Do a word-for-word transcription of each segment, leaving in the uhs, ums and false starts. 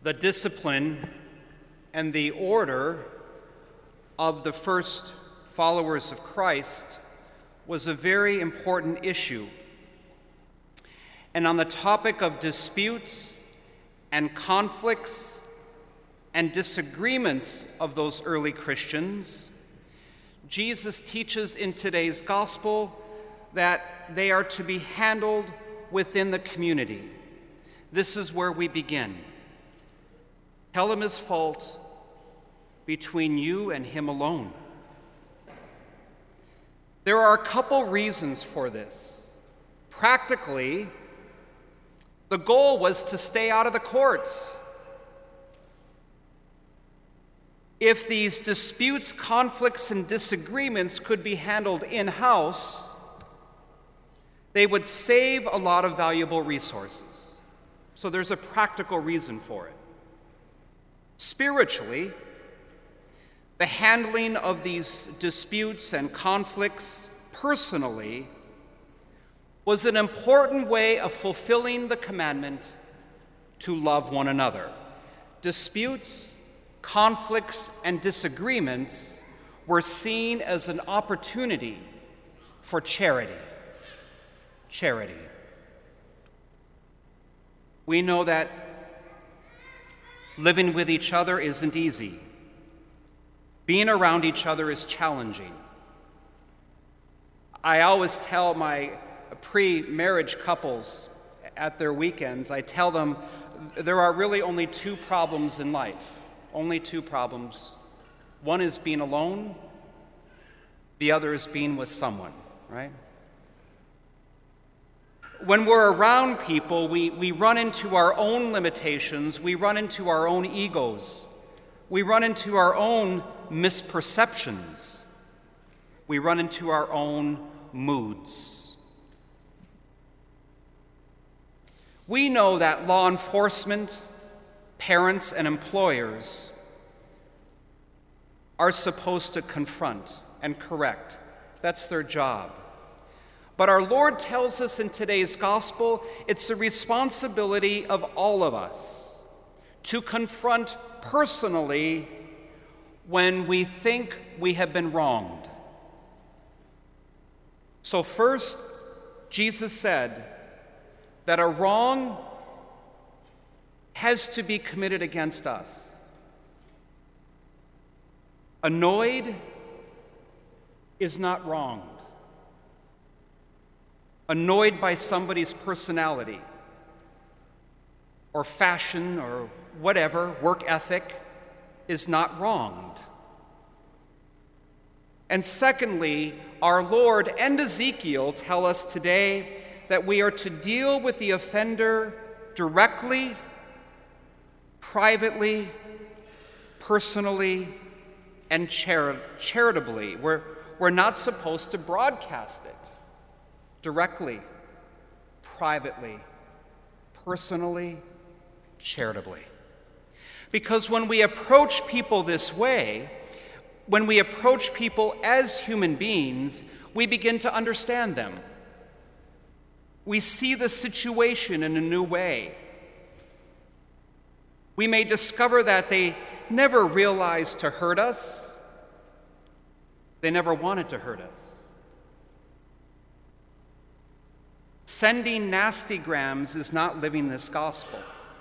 The discipline and the order of the first followers of Christ was a very important issue. And on the topic of disputes and conflicts and disagreements of those early Christians, Jesus teaches in today's gospel that they are to be handled within the community. This is where we begin. Tell him his fault between you and him alone. There are a couple reasons for this. Practically, the goal was to stay out of the courts. If these disputes, conflicts, and disagreements could be handled in-house, they would save a lot of valuable resources. So there's a practical reason for it. Spiritually, the handling of these disputes and conflicts personally was an important way of fulfilling the commandment to love one another. Disputes, conflicts, and disagreements were seen as an opportunity for charity. Charity. We know that living with each other isn't easy. Being around each other is challenging. I always tell my pre-marriage couples at their weekends, I tell them there are really only two problems in life. Only two problems. One is being alone, the other is being with someone, right? When we're around people, we, we run into our own limitations, we run into our own egos, we run into our own misperceptions, we run into our own moods. We know that law enforcement, parents, and employers are supposed to confront and correct. That's their job. But our Lord tells us in today's gospel, it's the responsibility of all of us to confront personally when we think we have been wronged. So first, Jesus said that a wrong has to be committed against us. Annoyed is not wronged. Annoyed by somebody's personality or fashion or whatever, work ethic, is not wronged. And secondly, our Lord and Ezekiel tell us today that we are to deal with the offender directly, privately, personally, and chari- charitably. We're, we're not supposed to broadcast it. Directly, privately, personally, charitably. Because when we approach people this way, when we approach people as human beings, we begin to understand them. We see the situation in a new way. We may discover that they never realized to hurt us. They never wanted to hurt us. Sending nastygrams is not living this gospel.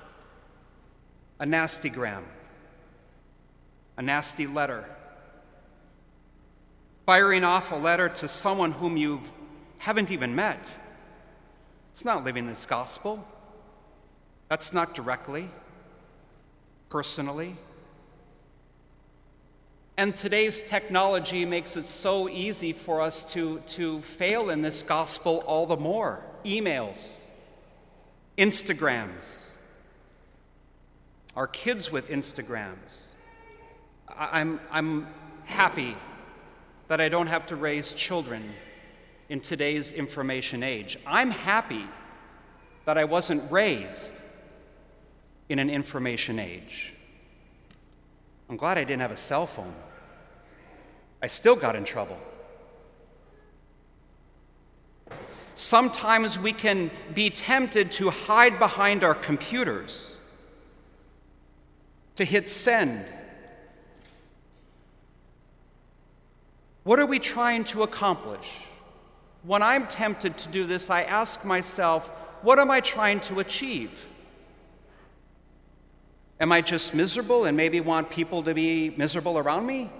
A nastygram, a nasty letter, firing off a letter to someone whom you haven't even met. It's not living this gospel. That's not directly, personally. And today's technology makes it so easy for us to, to fail in this gospel all the more. Emails, Instagrams, our kids with Instagrams. I'm, I'm happy that I don't have to raise children in today's information age. I'm happy that I wasn't raised in an information age. I'm glad I didn't have a cell phone. I still got in trouble. Sometimes we can be tempted to hide behind our computers to hit send. What are we trying to accomplish? When I'm tempted to do this, I ask myself, what am I trying to achieve? Am I just miserable and maybe want people to be miserable around me?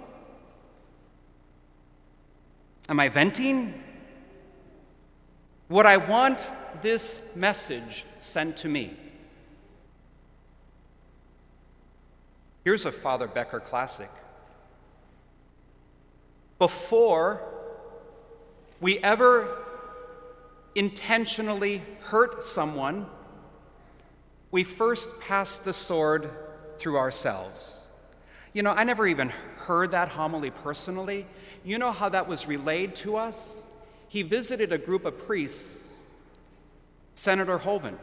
Am I venting? Would I want this message sent to me? Here's a Father Becker classic. Before we ever intentionally hurt someone, we first pass the sword through ourselves. You know, I never even heard that homily personally. You know how that was relayed to us? He visited a group of priests, Senator Hovind.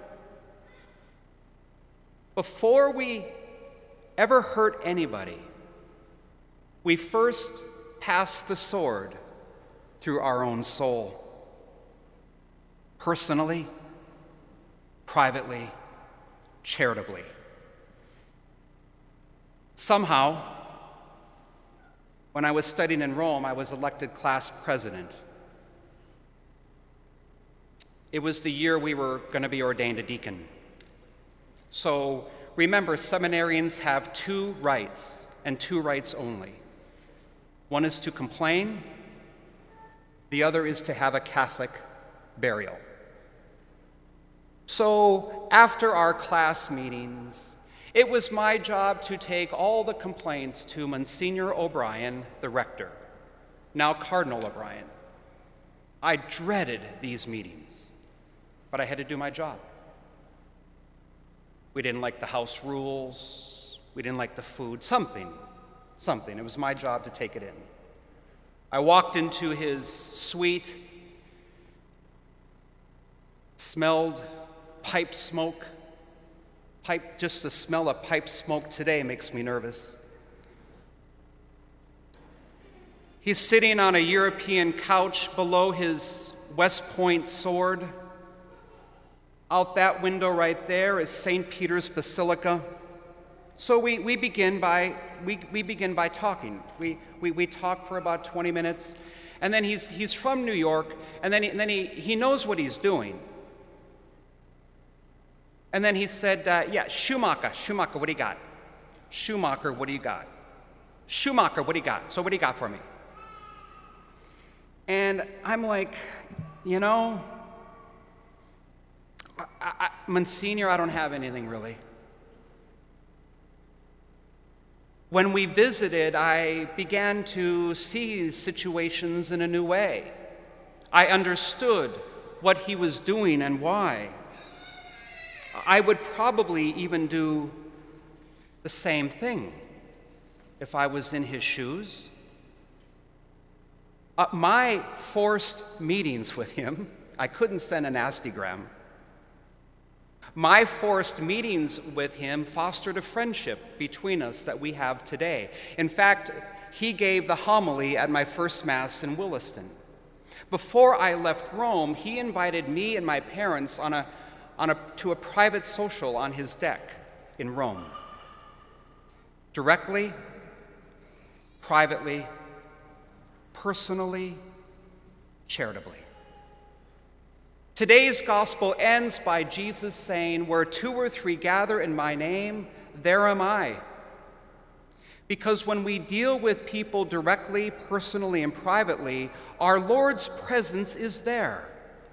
Before we ever hurt anybody, we first pass the sword through our own soul. Personally, privately, charitably. Somehow, when I was studying in Rome, I was elected class president. It was the year we were going to be ordained a deacon. So remember, seminarians have two rights, and two rights only. One is to complain, the other is to have a Catholic burial. So after our class meetings, it was my job to take all the complaints to Monsignor O'Brien, the rector, now Cardinal O'Brien. I dreaded these meetings, but I had to do my job. We didn't like the house rules, we didn't like the food, something, something. It was my job to take it in. I walked into his suite, smelled pipe smoke. Pipe, just the smell of pipe smoke today makes me nervous. He's sitting on a European couch below his West Point sword. Out that window right there is Saint Peter's Basilica. So we, we begin by we, we begin by talking. We, we we talk for about twenty minutes, and then he's he's from New York, and then he, and then he, he knows what he's doing. And then he said, uh, yeah, Schumacher, Schumacher, what do you got? Schumacher, what do you got? Schumacher, what do you got? So what do you got for me? And I'm like, you know, I, I, Monsignor, I don't have anything really. When we visited, I began to see situations in a new way. I understood what he was doing and why. I would probably even do the same thing if I was in his shoes. Uh, my forced meetings with him, I couldn't send a nastygram. My forced meetings with him fostered a friendship between us that we have today. In fact, he gave the homily at my first Mass in Williston. Before I left Rome, he invited me and my parents on a, on a, to a private social on his deck in Rome. Directly, privately, personally, charitably. Today's gospel ends by Jesus saying, "Where two or three gather in my name, there am I." Because when we deal with people directly, personally, and privately, our Lord's presence is there.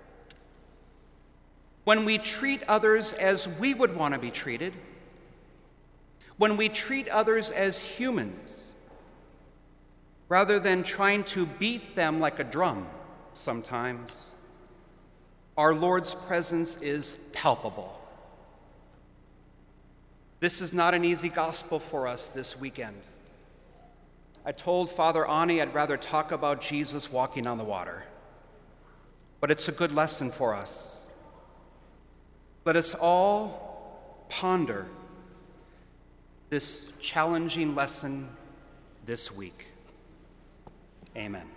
When we treat others as we would want to be treated, when we treat others as humans, rather than trying to beat them like a drum sometimes, our Lord's presence is palpable. This is not an easy gospel for us this weekend. I told Father Ani I'd rather talk about Jesus walking on the water, but it's a good lesson for us. Let us all ponder this challenging lesson this week. Amen.